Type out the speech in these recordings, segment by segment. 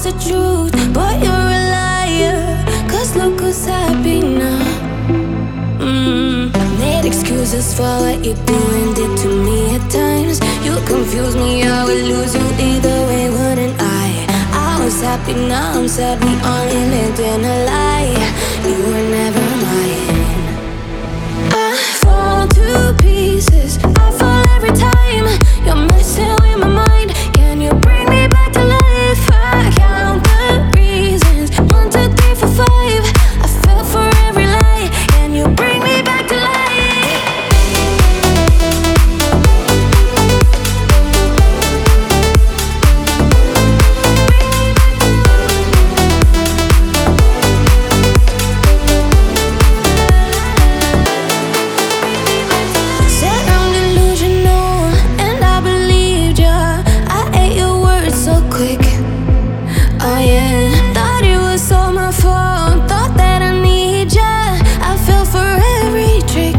the truth, but you're a liar. Cause look who's happy now. Made excuses for what you do and did to me at times. You confuse me, I would lose you either way, wouldn't I? I was happy, now I'm sad, we only lived in a lie. You were never mine. I fall to pieces, I fall every time. You're messing with my mind. Can you bring me back to life? I count the reasons, 1, 2, 3, 4, 5. I fell for every lie. Can you bring me back to life? Said I'm delusional, and I believed ya. I ate your words so quick. Oh yeah, thought it was all my fault. Thought that I need ya. I fell for every trick.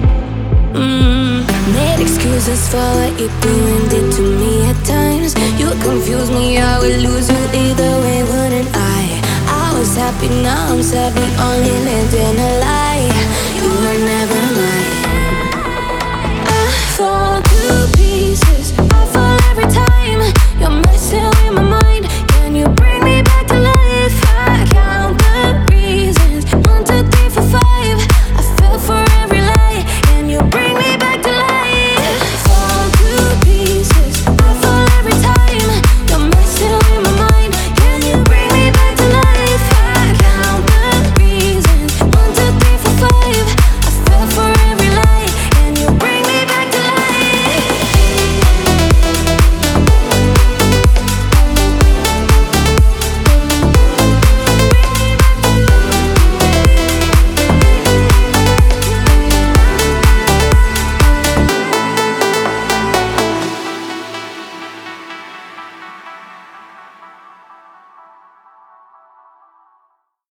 Made excuses for what you do and did to me at times. You confuse me, I would lose you either way, wouldn't I? I was happy, now I'm sad, we only lived in a lie.